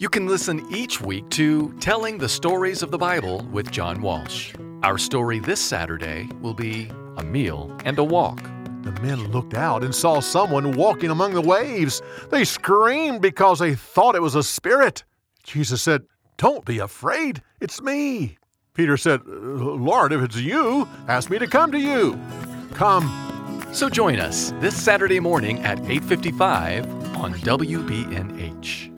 You can listen each week to Telling the Stories of the Bible with John Walsh. Our story this Saturday will be A Meal and a Walk. The men looked out and saw someone walking among the waves. They screamed because they thought it was a spirit. Jesus said, "Don't be afraid, it's me." Peter said, "Lord, if it's you, ask me to come to you." Come. So join us this Saturday morning at 8:55 on WBNH.